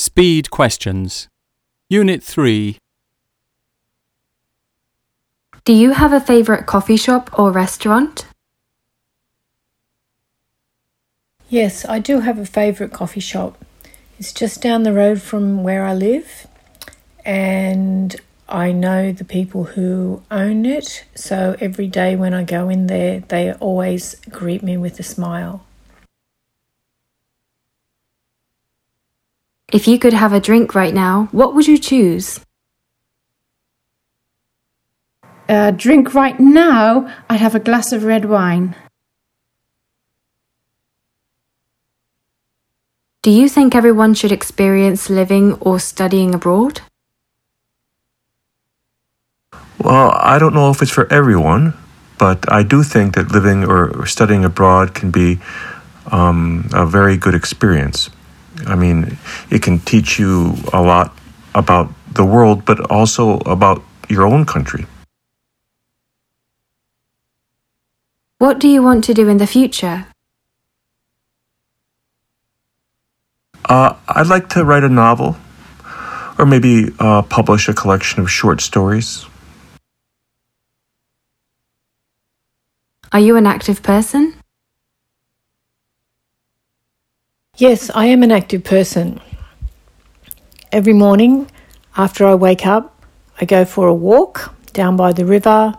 Speed questions. Unit 3. Do you have a favourite coffee shop or restaurant? Yes, I do have a favourite coffee shop. It's just down the road from where I live, and I know the people who own it, so every day when I go in there, they always greet me with a smile. If you could have a drink right now, what would you choose? A drink right now, I'd have a glass of red wine. Do you think everyone should experience living or studying abroad? Well, I don't know if it's for everyone, but I do think that living or studying abroad can be a very good experience. I mean, it can teach you a lot about the world, but also about your own country. What do you want to do in the future? I'd like to write a novel, or maybe publish a collection of short stories. Are you an active person? Yes, I am an active person. Every morning after I wake up, I go for a walk down by the river,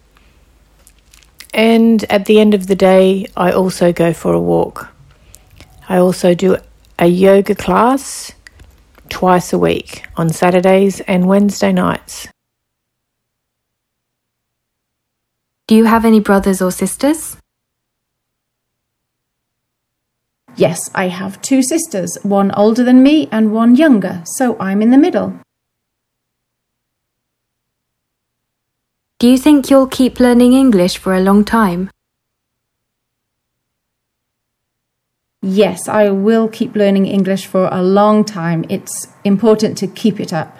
and at the end of the day, I also go for a walk. I also do a yoga class twice a week on Saturdays and Wednesday nights. Do you have any brothers or sisters? Yes, I have two sisters, one older than me and one younger, so I'm in the middle. Do you think you'll keep learning English for a long time? Yes, I will keep learning English for a long time. It's important to keep it up.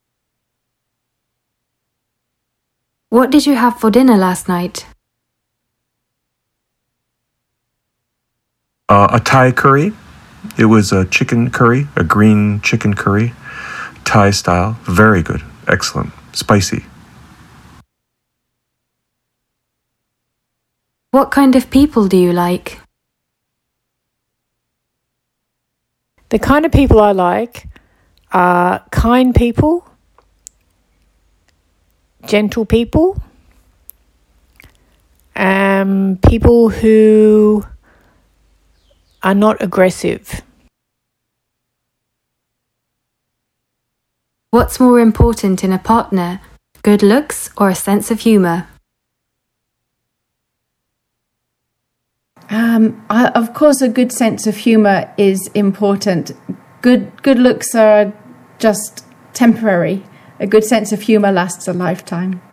What did you have for dinner last night? A Thai curry. It was a chicken curry, a green chicken curry, Thai style. Very good. Excellent. Spicy. What kind of people do you like? The kind of people I like are kind people, gentle people, people who are not aggressive. What's more important in a partner, good looks or a sense of humour? Of course, a good sense of humour is important. Good looks are just temporary. A good sense of humour lasts a lifetime.